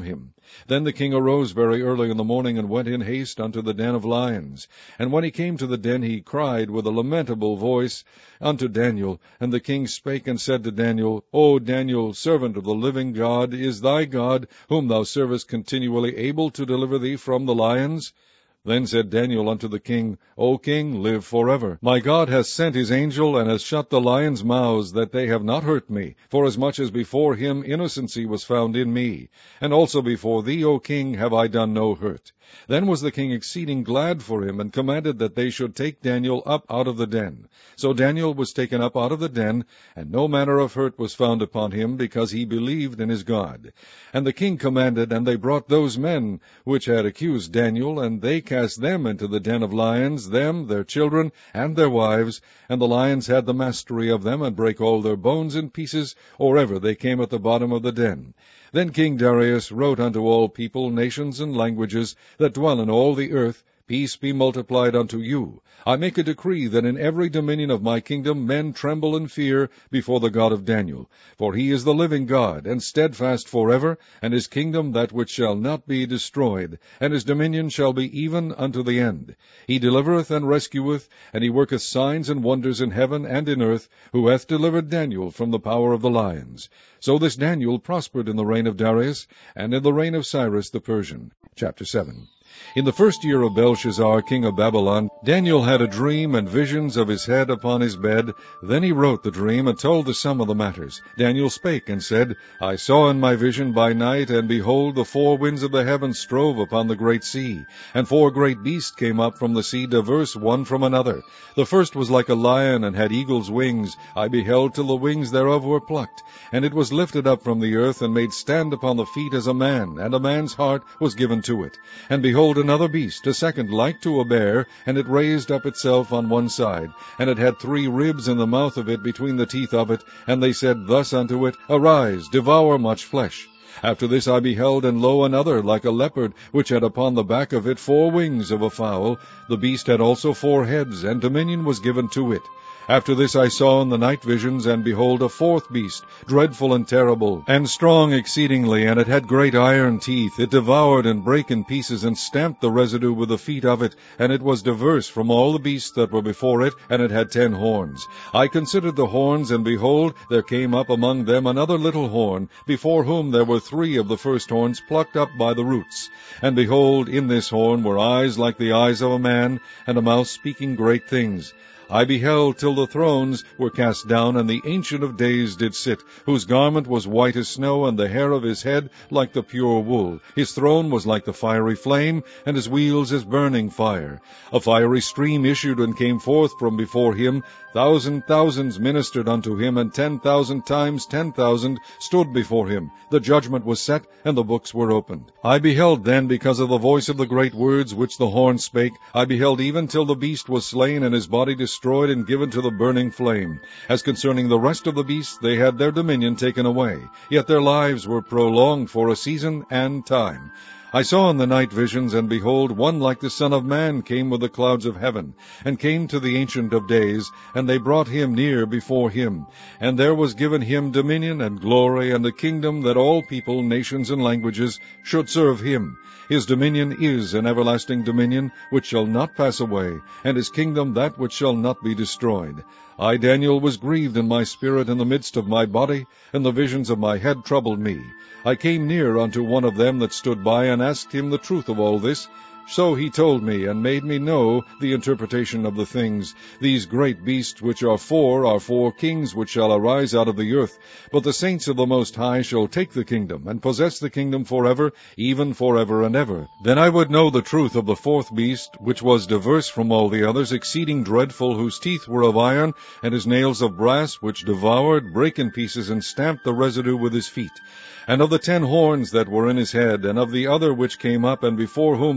Then the king arose very early in the morning, and went in haste unto the den of lions. And when he came to the den, he cried with a lamentable voice unto Daniel. And the king spake and said to Daniel, O Daniel, servant of the living God, is thy God, whom thou servest continually, able to deliver thee from the lions? Then said Daniel unto the king, O king, live forever. My God hath sent his angel, and hath shut the lions' mouths, that they have not hurt me, forasmuch as before him innocency was found in me. And also before thee, O king, have I done no hurt. Then was the king exceeding glad for him, and commanded that they should take Daniel up out of the den. So Daniel was taken up out of the den, and no manner of hurt was found upon him, because he believed in his God. And the king commanded, and they brought those men which had accused Daniel, and they cast them into the den of lions, them, their children, and their wives, and the lions had the mastery of them, and brake all their bones in pieces, or ever they came at the bottom of the den. Then King Darius wrote unto all people, nations, and languages, that dwell in all the earth, Peace be multiplied unto you. I make a decree that in every dominion of my kingdom men tremble and fear before the God of Daniel. For he is the living God, and steadfast forever, and his kingdom that which shall not be destroyed, and his dominion shall be even unto the end. He delivereth and rescueth, and he worketh signs and wonders in heaven and in earth, who hath delivered Daniel from the power of the lions. So this Daniel prospered in the reign of Darius, and in the reign of Cyrus the Persian. Chapter seven. In the first year of Belshazzar, king of Babylon, Daniel had a dream and visions of his head upon his bed. Then he wrote the dream, and told the sum of the matters. Daniel spake, and said, I saw in my vision by night, and behold, the four winds of the heaven strove upon the great sea. And four great beasts came up from the sea, diverse one from another. The first was like a lion, and had eagle's wings. I beheld till the wings thereof were plucked. And it was lifted up from the earth, and made stand upon the feet as a man, and a man's heart was given to it. And behold, another beast, a second like to a bear, and it raised up itself on one side, and it had three ribs in the mouth of it between the teeth of it, and they said thus unto it, Arise, devour much flesh. After this I beheld, and lo, another, like a leopard, which had upon the back of it four wings of a fowl. The beast had also four heads, and dominion was given to it. After this I saw in the night visions, and behold, a fourth beast, dreadful and terrible, and strong exceedingly, and it had great iron teeth. It devoured and brake in pieces, and stamped the residue with the feet of it, and it was diverse from all the beasts that were before it, and it had ten horns. I considered the horns, and behold, there came up among them another little horn, before whom there were three of the first horns plucked up by the roots. And behold, in this horn were eyes like the eyes of a man, and a mouth speaking great things. I beheld till the thrones were cast down, and the Ancient of Days did sit, whose garment was white as snow, and the hair of his head like the pure wool. His throne was like the fiery flame, and his wheels as burning fire. A fiery stream issued and came forth from before him. Thousand thousands ministered unto him, and ten thousand times ten thousand stood before him. The judgment was set, and the books were opened. I beheld then, because of the voice of the great words which the horn spake, I beheld even till the beast was slain, and his body destroyed, destroyed and given to the burning flame. As concerning the rest of the beasts, they had their dominion taken away, yet their lives were prolonged for a season and time. I saw in the night visions, and behold, one like the Son of Man came with the clouds of heaven, and came to the Ancient of Days, and they brought him near before him. And there was given him dominion and glory, and a kingdom, that all people, nations, and languages should serve him. His dominion is an everlasting dominion, which shall not pass away, and his kingdom that which shall not be destroyed. I, Daniel, was grieved in my spirit in the midst of my body, and the visions of my head troubled me. I came near unto one of them that stood by, and asked him the truth of all this. So he told me, and made me know the interpretation of the things. These great beasts which are four are four kings which shall arise out of the earth. But the saints of the Most High shall take the kingdom, and possess the kingdom forever, even forever and ever. Then I would know the truth of the fourth beast, which was diverse from all the others, exceeding dreadful, whose teeth were of iron, and his nails of brass, which devoured, brake in pieces, and stamped the residue with his feet. And of the ten horns that were in his head, and of the other which came up, and before whom three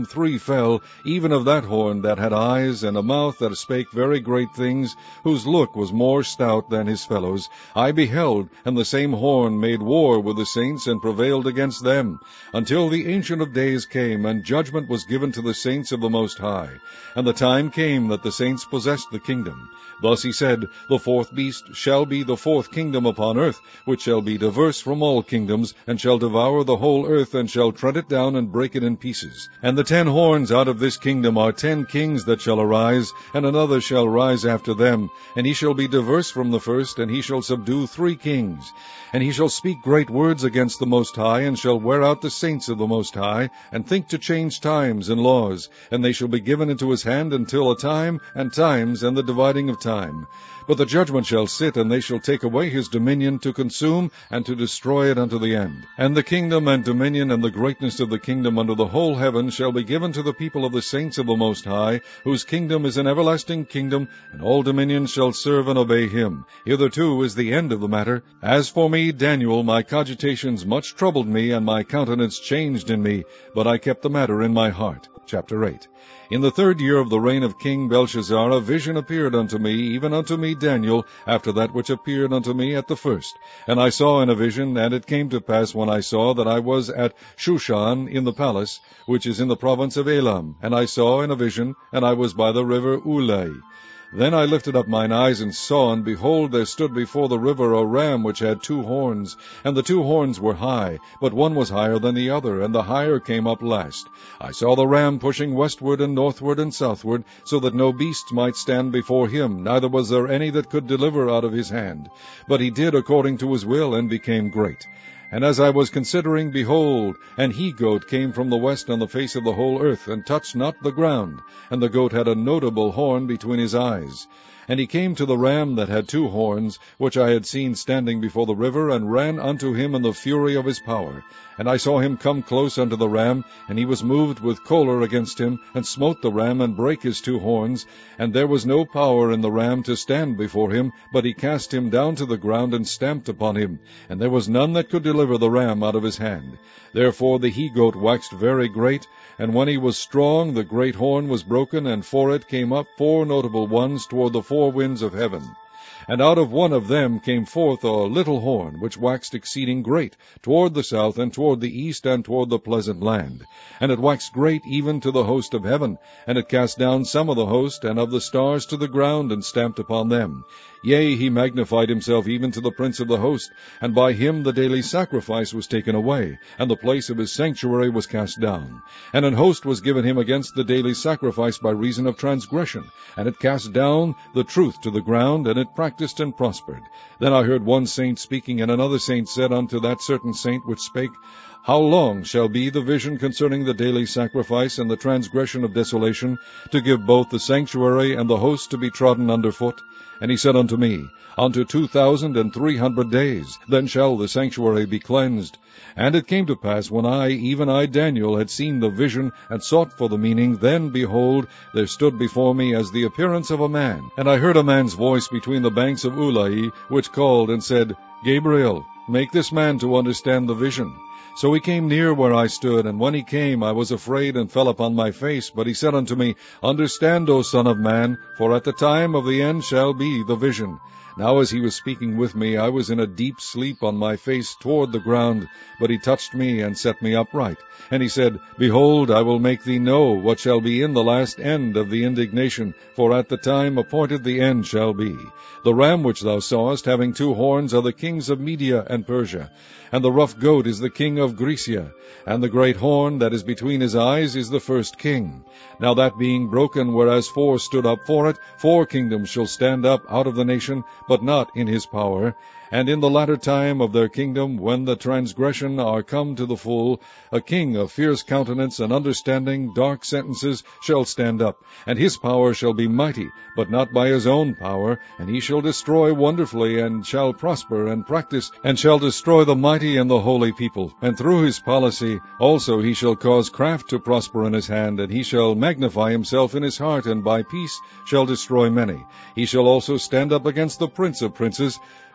fell, even of that horn that had eyes, and a mouth that spake very great things, whose look was more stout than his fellows, I beheld, and the same horn made war with the saints, and prevailed against them, until the Ancient of Days came, and judgment was given to the saints of the Most High. And the time came that the saints possessed the kingdom. Thus he said, The fourth beast shall be the fourth kingdom upon earth, which shall be diverse from all kingdoms, and shall devour the whole earth, and shall tread it down, and break it in pieces. And the ten horns out of this kingdom are ten kings that shall arise, and another shall rise after them, and he shall be diverse from the first, and he shall subdue three kings. And he shall speak great words against the Most High, and shall wear out the saints of the Most High, and think to change times and laws, and they shall be given into his hand until a time, and times, and the dividing of time. But the judgment shall sit, and they shall take away his dominion, to consume and to destroy it unto the end. And the kingdom and dominion and the greatness of the kingdom under the whole heaven shall be given to the people of the saints of the Most High, whose kingdom is an everlasting kingdom, and all dominions shall serve and obey him. Hitherto is the end of the matter. As for me, Daniel, my cogitations much troubled me, and my countenance changed in me, but I kept the matter in my heart. Chapter eight. In the third year of the reign of King Belshazzar, a vision appeared unto me, even unto me Daniel, after that which appeared unto me at the first. And I saw in a vision, and it came to pass when I saw that I was at Shushan in the palace, which is in the province of Elam. And I saw in a vision, and I was by the river Ulai. Then I lifted up mine eyes and saw, and behold, there stood before the river a ram which had two horns, and the two horns were high, but one was higher than the other, and the higher came up last. I saw the ram pushing westward and northward and southward, so that no beast might stand before him, neither was there any that could deliver out of his hand. But he did according to his will, and became great. And as I was considering, behold, an he-goat came from the west on the face of the whole earth, and touched not the ground. And the goat had a notable horn between his eyes. And he came to the ram that had two horns, which I had seen standing before the river, and ran unto him in the fury of his power. And I saw him come close unto the ram, and he was moved with choler against him, and smote the ram, and brake his two horns. And there was no power in the ram to stand before him, but he cast him down to the ground, and stamped upon him. And there was none that could deliver the ram out of his hand. Therefore the he-goat waxed very great, and when he was strong, the great horn was broken, and for it came up four notable ones toward the four winds of heaven. And out of one of them came forth a little horn, which waxed exceeding great, toward the south, and toward the east, and toward the pleasant land. And it waxed great even to the host of heaven, and it cast down some of the host, and of the stars to the ground, and stamped upon them. Yea, he magnified himself even to the prince of the host, and by him the daily sacrifice was taken away, and the place of his sanctuary was cast down. And an host was given him against the daily sacrifice by reason of transgression, and it cast down the truth to the ground, and it practiced and prospered. Then I heard one saint speaking, and another saint said unto that certain saint which spake, How long shall be the vision concerning the daily sacrifice and the transgression of desolation, to give both the sanctuary and the host to be trodden under foot? And he said unto me, Unto two thousand and three hundred days, then shall the sanctuary be cleansed. And it came to pass, when I, even I Daniel, had seen the vision, and sought for the meaning, then, behold, there stood before me as the appearance of a man. And I heard a man's voice between the banks of Ulai, which called and said, Gabriel, make this man to understand the vision. So he came near where I stood, and when he came, I was afraid, and fell upon my face. But he said unto me, Understand, O son of man, for at the time of the end shall be the vision. Now as he was speaking with me, I was in a deep sleep on my face toward the ground. But he touched me, and set me upright. And he said, Behold, I will make thee know what shall be in the last end of the indignation, for at the time appointed the end shall be. The ram which thou sawest, having two horns, are the kings of Media and Persia. And the rough goat is the king of Grecia, and the great horn that is between his eyes is the first king. Now that being broken, whereas four stood up for it, four kingdoms shall stand up out of the nation, but not in his power. And in the latter time of their kingdom, when the transgression are come to the full, a king of fierce countenance and understanding dark sentences shall stand up, and his power shall be mighty, but not by his own power, and he shall destroy wonderfully, and shall prosper and practice, and shall destroy the mighty and the holy people. And through his policy also he shall cause craft to prosper in his hand, and he shall magnify himself in his heart, and by peace shall destroy many. He shall also stand up against the prince of princes,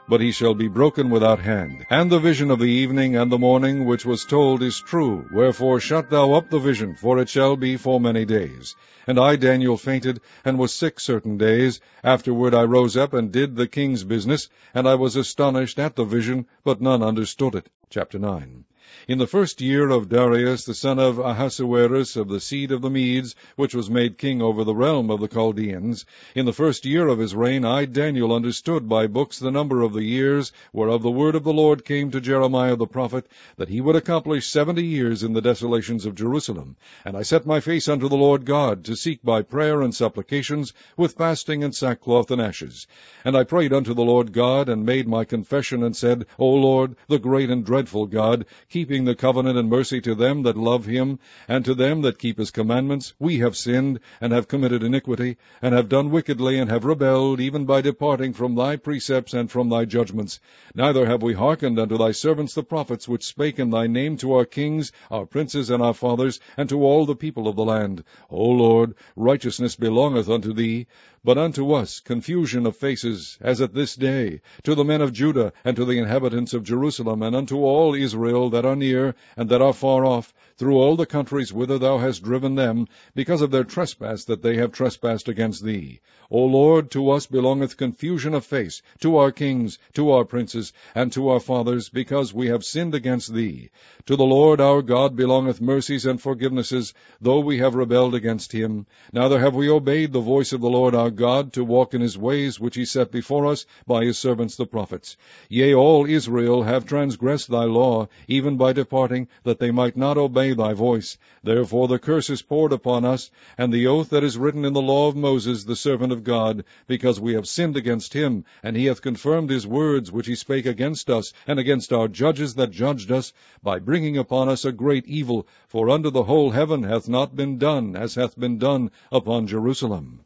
but he shall be broken without hand. And the vision of the evening and the morning which was told is true. Wherefore shut thou up the vision, for it shall be for many days. And I, Daniel, fainted, and was sick certain days. Afterward I rose up, and did the king's business, and I was astonished at the vision, but none understood it. Chapter nine. In the first year of Darius, the son of Ahasuerus, of the seed of the Medes, which was made king over the realm of the Chaldeans, in the first year of his reign, I, Daniel, understood by books the number of the years, whereof the word of the Lord came to Jeremiah the prophet, that he would accomplish seventy years in the desolations of Jerusalem. And I set my face unto the Lord God, to seek by prayer and supplications, with fasting and sackcloth and ashes. And I prayed unto the Lord God, and made my confession, and said, O Lord, the great and dreadful God, keeping the covenant and mercy to them that love him, and to them that keep his commandments, we have sinned, and have committed iniquity, and have done wickedly, and have rebelled, even by departing from thy precepts and from thy judgments. Neither have we hearkened unto thy servants the prophets, which spake in thy name to our kings, our princes, and our fathers, and to all the people of the land. O Lord, righteousness belongeth unto thee, but unto us confusion of faces, as at this day, to the men of Judah, and to the inhabitants of Jerusalem, and unto all Israel that are near, and that are far off, through all the countries whither thou hast driven them, because of their trespass that they have trespassed against thee. O Lord, to us belongeth confusion of face, to our kings, to our princes, and to our fathers, because we have sinned against thee. To the Lord our God belongeth mercies and forgivenesses, though we have rebelled against him. Neither have we obeyed the voice of the Lord our God, to walk in his ways which he set before us by his servants the prophets. Yea, all Israel have transgressed thy law, even by departing, that they might not obey thy voice. Therefore the curse is poured upon us, and the oath that is written in the law of Moses the servant of God, because we have sinned against him, and he hath confirmed his words which he spake against us, and against our judges that judged us, by bringing upon us a great evil, for under the whole heaven hath not been done as hath been done upon Jerusalem.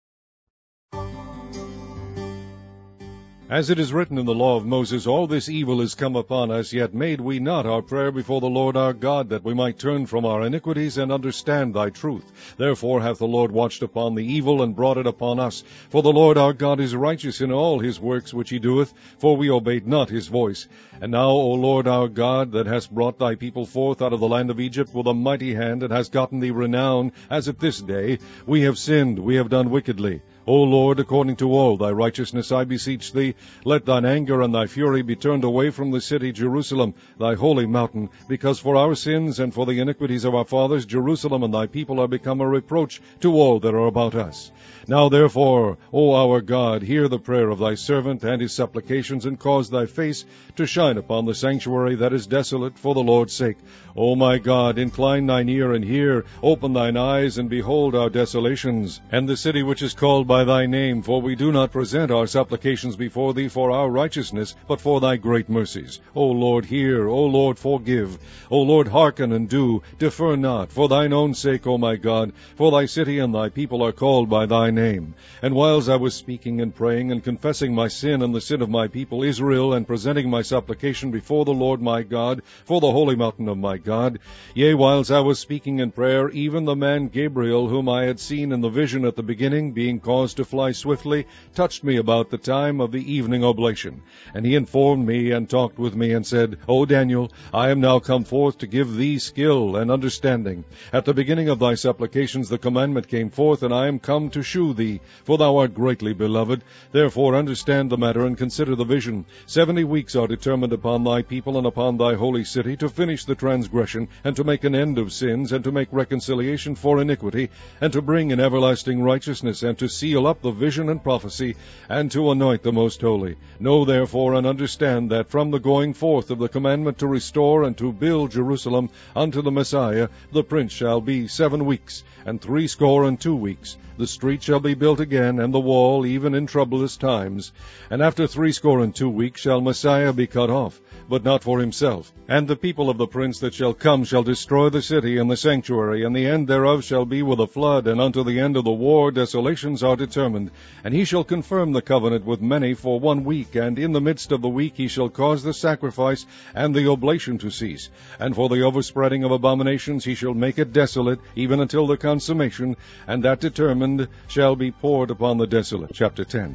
As it is written in the law of Moses, all this evil is come upon us, yet made we not our prayer before the Lord our God, that we might turn from our iniquities and understand thy truth. Therefore hath the Lord watched upon the evil, and brought it upon us. For the Lord our God is righteous in all his works which he doeth, for we obeyed not his voice. And now, O Lord our God, that hast brought thy people forth out of the land of Egypt with a mighty hand, and hast gotten thee renown, as at this day, we have sinned, we have done wickedly. O Lord, according to all thy righteousness, I beseech thee, let thine anger and thy fury be turned away from the city Jerusalem, thy holy mountain, because for our sins and for the iniquities of our fathers, Jerusalem and thy people are become a reproach to all that are about us. Now therefore, O our God, hear the prayer of thy servant and his supplications, and cause thy face to shine upon the sanctuary that is desolate for the Lord's sake. O my God, incline thine ear and hear, open thine eyes and behold our desolations, and the city which is called by thy name, for we do not present our supplications before thee for our righteousness, but for thy great mercies. O Lord, hear, O Lord, forgive. O Lord, hearken and do, defer not, for thine own sake, O my God, for thy city and thy people are called by thy name. And whiles I was speaking and praying and confessing my sin and the sin of my people Israel, and presenting my supplication before the Lord my God, for the holy mountain of my God, yea, whiles I was speaking in prayer, even the man Gabriel, whom I had seen in the vision at the beginning, being caused to fly swiftly, touched me about the time of the evening oblation. And he informed me, and talked with me, and said, O Daniel, I am now come forth to give thee skill and understanding. At the beginning of thy supplications the commandment came forth, and I am come to shew thee, for thou art greatly beloved. Therefore understand the matter, and consider the vision. Seventy weeks are determined upon thy people and upon thy holy city, to finish the transgression, and to make an end of sins, and to make reconciliation for iniquity, and to bring in everlasting righteousness, and to seal up the vision and prophecy, and to anoint the most holy. Know therefore and understand that from the going forth of the commandment to restore and to build Jerusalem unto the Messiah, the prince shall be seven weeks, and threescore and two weeks. The street shall be built again, and the wall, even in troublous times. And after threescore and two weeks shall Messiah be cut off, but not for himself. And the people of the prince that shall come shall destroy the city and the sanctuary, and the end thereof shall be with a flood, and unto the end of the war desolations are determined. And he shall confirm the covenant with many for one week, and in the midst of the week he shall cause the sacrifice and the oblation to cease. And for the overspreading of abominations he shall make it desolate, even until the consummation, and that determined shall be poured upon the desolate. Chapter ten.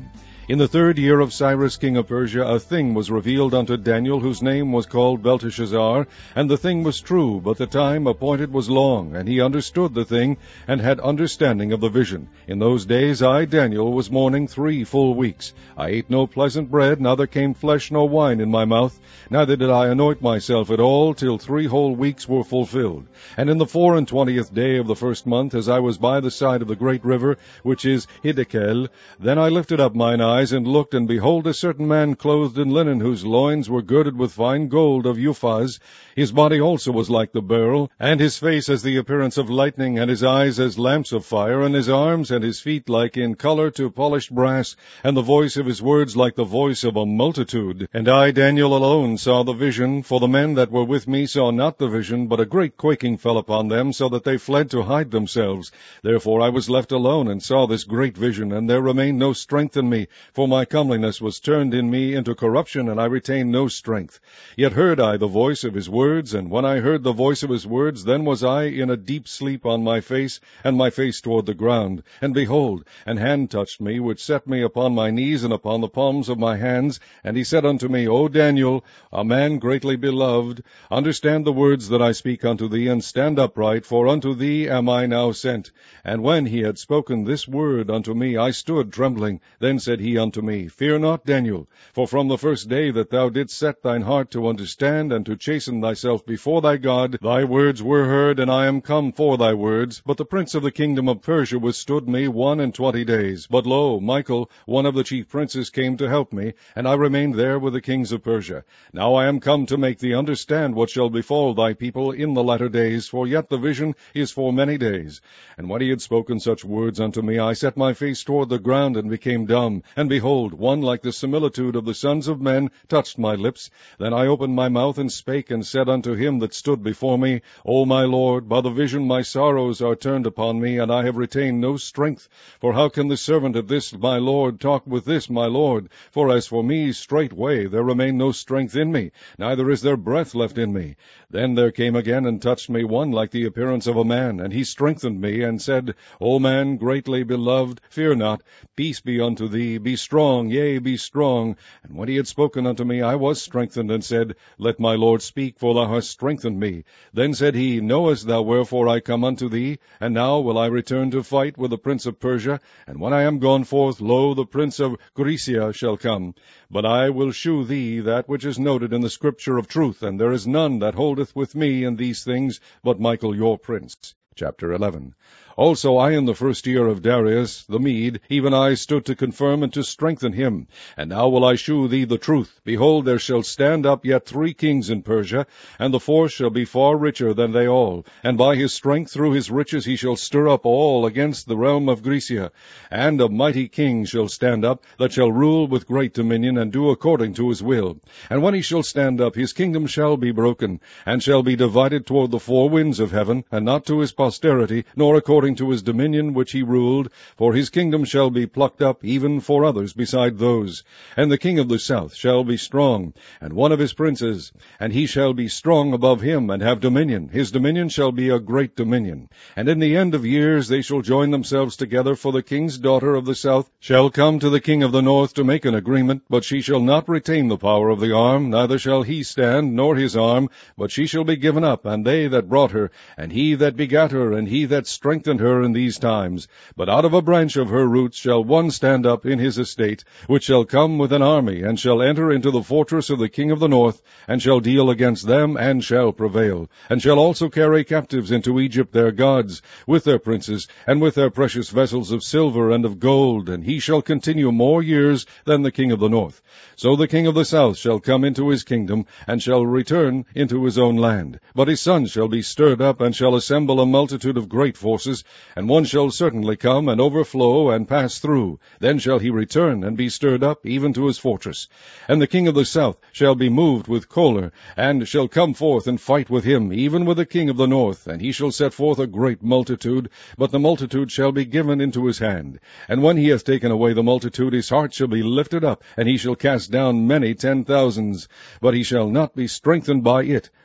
In the third year of Cyrus king of Persia, a thing was revealed unto Daniel, whose name was called Belteshazzar, and the thing was true, but the time appointed was long, and he understood the thing, and had understanding of the vision. In those days I, Daniel, was mourning three full weeks. I ate no pleasant bread, neither came flesh nor wine in my mouth, neither did I anoint myself at all, till three whole weeks were fulfilled. And in the four and twentieth day of the first month, as I was by the side of the great river, which is Hiddekel, then I lifted up mine eyes, and looked, and behold, a certain man clothed in linen, whose loins were girded with fine gold of Uphaz. His body also was like the beryl, and his face as the appearance of lightning, and his eyes as lamps of fire, and his arms and his feet like in colour to polished brass, and the voice of his words like the voice of a multitude. And I, Daniel, alone saw the vision, for the men that were with me saw not the vision, but a great quaking fell upon them, so that they fled to hide themselves. Therefore I was left alone, and saw this great vision, and there remained no strength in me, for my comeliness was turned in me into corruption, and I retained no strength. Yet heard I the voice of his words, and when I heard the voice of his words, then was I in a deep sleep on my face, and my face toward the ground. And behold, an hand touched me, which set me upon my knees and upon the palms of my hands, and he said unto me, O Daniel, a man greatly beloved, understand the words that I speak unto thee, and stand upright, for unto thee am I now sent. And when he had spoken this word unto me, I stood trembling. Then said he unto me, Fear not, Daniel, for from the first day that thou didst set thine heart to understand and to chasten thyself before thy God, thy words were heard, and I am come for thy words. But the prince of the kingdom of Persia withstood me one and twenty days. But lo, Michael, one of the chief princes, came to help me, and I remained there with the kings of Persia. Now I am come to make thee understand what shall befall thy people in the latter days, for yet the vision is for many days. And when he had spoken such words unto me, I set my face toward the ground, and became dumb. And behold, one like the similitude of the sons of men touched my lips. Then I opened my mouth, and spake, and said unto him that stood before me, O my Lord, by the vision my sorrows are turned upon me, and I have retained no strength. For how can the servant of this my Lord talk with this my Lord? For as for me, straightway there remained no strength in me, neither is there breath left in me. Then there came again and touched me one like the appearance of a man, and he strengthened me, and said, O man greatly beloved, fear not, peace be unto thee, be strong, yea, be strong. And when he had spoken unto me, I was strengthened, and said, Let my Lord speak, for thou hast strengthened me. Then said he, Knowest thou wherefore I come unto thee? And now will I return to fight with the prince of Persia, and when I am gone forth, lo, the prince of Grecia shall come. But I will shew thee that which is noted in the scripture of truth, and there is none that holdeth with me in these things but Michael your prince. Chapter eleven. Also I in the first year of Darius the Mede, even I stood to confirm and to strengthen him. And now will I shew thee the truth. Behold, there shall stand up yet three kings in Persia, and the fourth shall be far richer than they all. And by his strength through his riches he shall stir up all against the realm of Grecia. And a mighty king shall stand up, that shall rule with great dominion, and do according to his will. And when he shall stand up, his kingdom shall be broken, and shall be divided toward the four winds of heaven, and not to his posterity, nor according to his dominion which he ruled, for his kingdom shall be plucked up even for others beside those. And the king of the south shall be strong, and one of his princes, and he shall be strong above him, and have dominion. His dominion shall be a great dominion. And in the end of years they shall join themselves together, for the king's daughter of the south shall come to the king of the north to make an agreement, but she shall not retain the power of the arm, neither shall he stand, nor his arm, but she shall be given up, and they that brought her, and he that begat her, and he that strengthened her in these times. But out of a branch of her roots shall one stand up in his estate, which shall come with an army, and shall enter into the fortress of the king of the north, and shall deal against them, and shall prevail, and shall also carry captives into Egypt their gods, with their princes, and with their precious vessels of silver and of gold, and he shall continue more years than the king of the north. So the king of the south shall come into his kingdom, and shall return into his own land. But his sons shall be stirred up, and shall assemble a multitude of great forces, and one shall certainly come, and overflow, and pass through. Then shall he return, and be stirred up, even to his fortress. And the king of the south shall be moved with choler, and shall come forth and fight with him, even with the king of the north, and he shall set forth a great multitude, but the multitude shall be given into his hand. And when he hath taken away the multitude, his heart shall be lifted up, and he shall cast down many ten thousands, but he shall not be strengthened by it,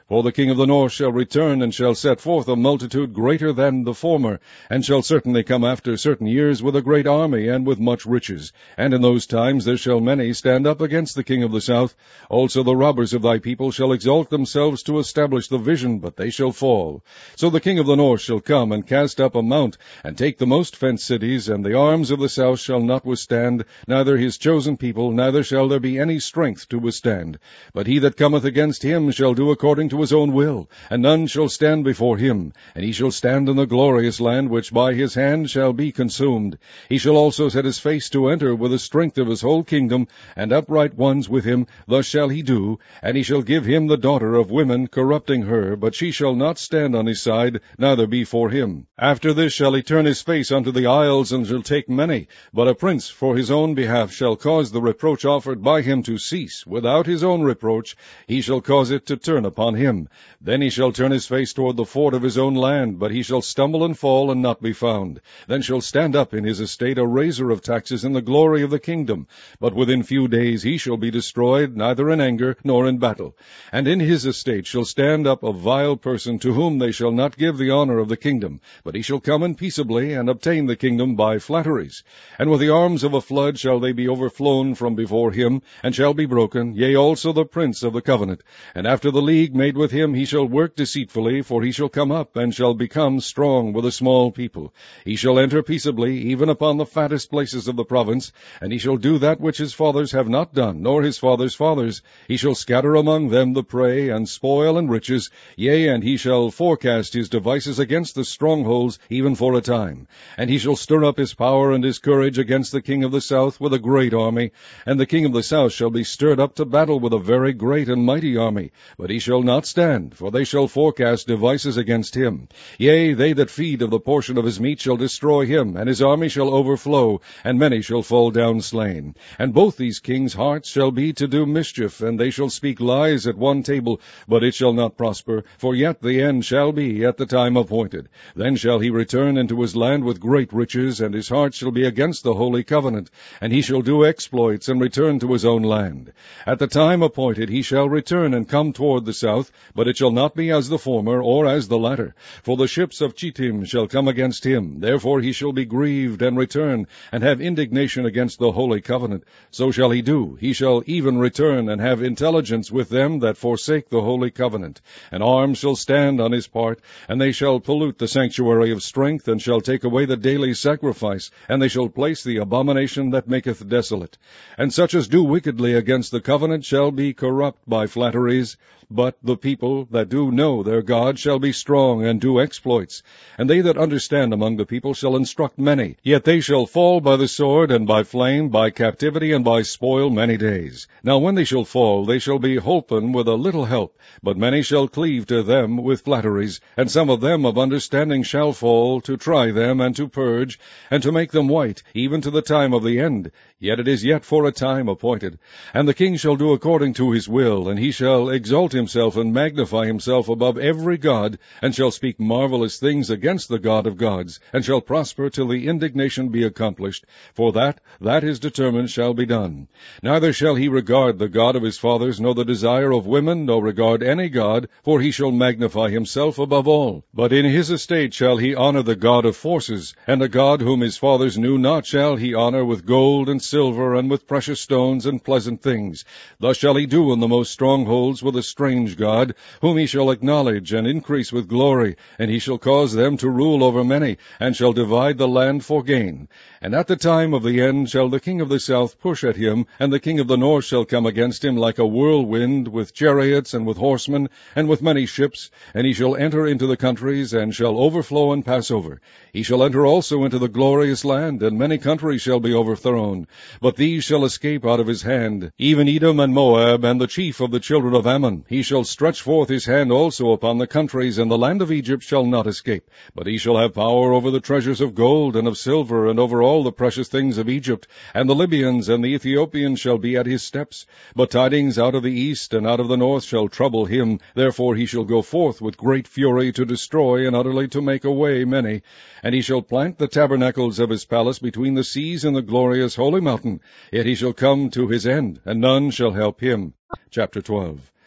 For the king of the north shall return, and shall set forth a multitude greater than the former, and shall certainly come after certain years with a great army, and with much riches. And in those times there shall many stand up against the king of the south. Also the robbers of thy people shall exalt themselves to establish the vision, but they shall fall. So the king of the north shall come, and cast up a mount, and take the most fenced cities, and the arms of the south shall not withstand, neither his chosen people, neither shall there be any strength to withstand. But he that cometh against him shall do according to his own will, and none shall stand before him. And he shall stand in the glorious land, which by his hand shall be consumed. He shall also set his face to enter with the strength of his whole kingdom, and upright ones with him. Thus shall he do. And he shall give him the daughter of women, corrupting her, but she shall not stand on his side, neither be for him. After this shall he turn his face unto the isles, and shall take many. But a prince for his own behalf shall cause the reproach offered by him to cease. Without his own reproach he shall cause it to turn upon him. Then he shall turn his face toward the fort of his own land, but he shall stumble and fall, and not be found. Then shall stand up in his estate a raiser of taxes in the glory of the kingdom. But within few days he shall be destroyed, neither in anger nor in battle. And in his estate shall stand up a vile person, to whom they shall not give the honor of the kingdom, but he shall come in peaceably, and obtain the kingdom by flatteries. And with the arms of a flood shall they be overflown from before him, and shall be broken, yea, also the prince of the covenant. And after the league made with him he shall work deceitfully, for he shall come up, and shall become strong with a small people. He shall enter peaceably, even upon the fattest places of the province, and he shall do that which his fathers have not done, nor his fathers' fathers. He shall scatter among them the prey, and spoil and riches, yea, and he shall forecast his devices against the strongholds, even for a time. And he shall stir up his power and his courage against the king of the south with a great army. And the king of the south shall be stirred up to battle with a very great and mighty army. But he shall not stand, for they shall forecast devices against him. Yea, they that feed of the portion of his meat shall destroy him, and his army shall overflow, and many shall fall down slain. And both these kings' hearts shall be to do mischief, and they shall speak lies at one table, but it shall not prosper, for yet the end shall be at the time appointed. Then shall he return into his land with great riches, and his heart shall be against the holy covenant, and he shall do exploits, and return to his own land. At the time appointed he shall return and come toward the south, but it shall not be as the former, or as the latter. For the ships of Chittim shall come against him, therefore he shall be grieved, and return, and have indignation against the holy covenant. So shall he do. He shall even return, and have intelligence with them that forsake the holy covenant. And arms shall stand on his part, and they shall pollute the sanctuary of strength, and shall take away the daily sacrifice, and they shall place the abomination that maketh desolate. And such as do wickedly against the covenant shall be corrupt by flatteries. But the people that do know their God shall be strong, and do exploits. And they that understand among the people shall instruct many. Yet they shall fall by the sword, and by flame, by captivity, and by spoil many days. Now when they shall fall, they shall be holpen with a little help. But many shall cleave to them with flatteries. And some of them of understanding shall fall, to try them, and to purge, and to make them white, even to the time of the end. Yet it is yet for a time appointed. And the king shall do according to his will, and he shall exalt himself and magnify himself above every god, and shall speak marvelous things against the God of gods, and shall prosper till the indignation be accomplished. For that, that is determined shall be done. Neither shall he regard the God of his fathers, nor the desire of women, nor regard any god, for he shall magnify himself above all. But in his estate shall he honor the God of forces, and a God whom his fathers knew not shall he honor with gold and silver, and with precious stones and pleasant things. Thus shall he do in the most strongholds with a strange God, whom he shall acknowledge and increase with glory, and he shall cause them to rule over many, and shall divide the land for gain. And at the time of the end shall the king of the south push at him, and the king of the north shall come against him like a whirlwind, with chariots, and with horsemen, and with many ships, and he shall enter into the countries, and shall overflow and pass over. He shall enter also into the glorious land, and many countries shall be overthrown. But these shall escape out of his hand, even Edom and Moab, and the chief of the children of Ammon. He shall stretch forth his hand also upon the countries, and the land of Egypt shall not escape. But he shall have power over the treasures of gold and of silver, and over all the precious things of Egypt. And the Libyans and the Ethiopians shall be at his steps. But tidings out of the east and out of the north shall trouble him. Therefore he shall go forth with great fury to destroy, and utterly to make away many. And he shall plant the tabernacles of his palace between the seas and the glorious holy mountain. Yet he shall come to his end, and none shall help him. Chapter twelve.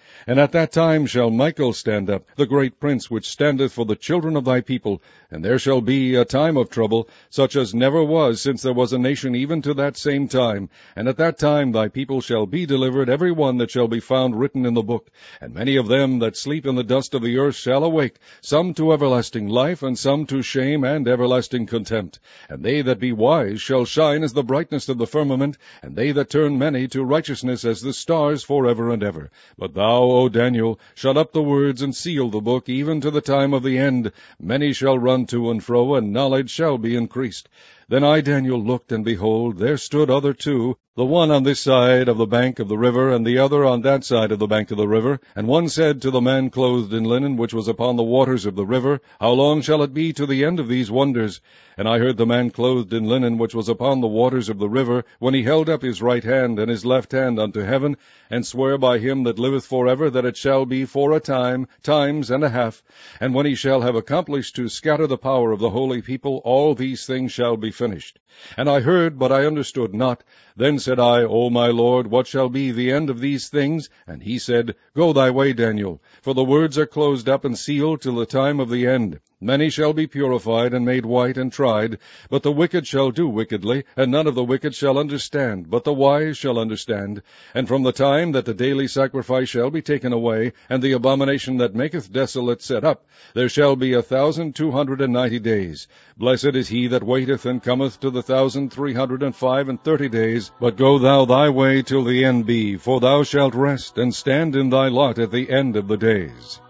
And at that time shall Michael stand up, the great prince which standeth for the children of thy people, and there shall be a time of trouble, such as never was since there was a nation even to that same time. And at that time thy people shall be delivered, every one that shall be found written in the book. And many of them that sleep in the dust of the earth shall awake, some to everlasting life, and some to shame and everlasting contempt. And they that be wise shall shine as the brightness of the firmament, and they that turn many to righteousness as the stars forever and ever. But thou, O Daniel, shut up the words and seal the book, even to the time of the end. Many shall run to and fro, and knowledge shall be increased. Then I, Daniel, looked, and behold, there stood other two, the one on this side of the bank of the river, and the other on that side of the bank of the river. And one said to the man clothed in linen, which was upon the waters of the river, How long shall it be to the end of these wonders? And I heard the man clothed in linen, which was upon the waters of the river, when he held up his right hand and his left hand unto heaven, and swear by him that liveth forever, that it shall be for a time, times and a half. And when he shall have accomplished to scatter the power of the holy people, all these things shall be finished. And I heard, but I understood not. Then said I, O my Lord, what shall be the end of these things? And he said, Go thy way, Daniel, for the words are closed up and sealed till the time of the end. Many shall be purified and made white and tried, but the wicked shall do wickedly, and none of the wicked shall understand, but the wise shall understand. And from the time that the daily sacrifice shall be taken away, and the abomination that maketh desolate set up, there shall be a thousand two hundred and ninety days. Blessed is he that waiteth and cometh to the thousand three hundred and five and thirty days. But go thou thy way till the end be, for thou shalt rest, and stand in thy lot at the end of the days.